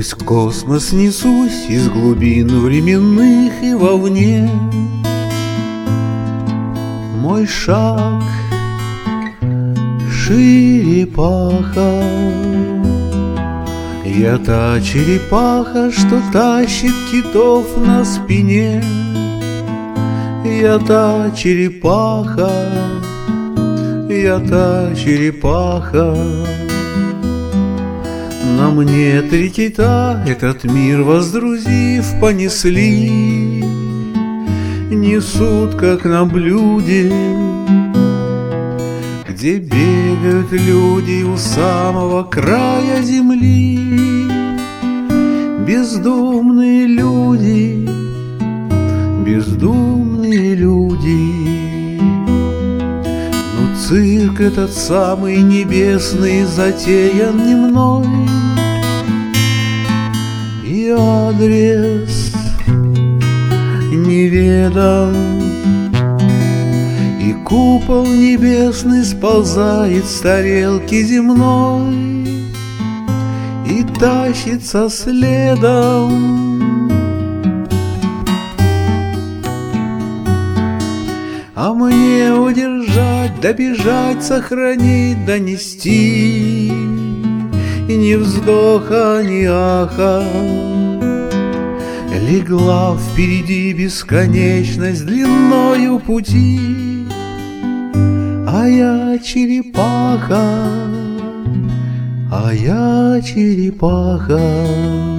Сквозь космос несусь из глубин временных и вовне. Мой шаг черепаха. Я та черепаха, что тащит китов на спине. Я та черепаха, я та черепаха. На мне 3 кита, этот мир воздрузив, понесли. Несут, как на блюде, где бегают люди у самого края земли. Бездумные люди, бездумные люди. Но цирк этот самый небесный затеян не мной. И адрес неведом, и купол небесный сползает с тарелки земной и тащится следом. А мне удержать, добежать, сохранить, донести, и ни вздоха, ни аха. Легла впереди бесконечность длиною пути, а я черепаха, а я черепаха.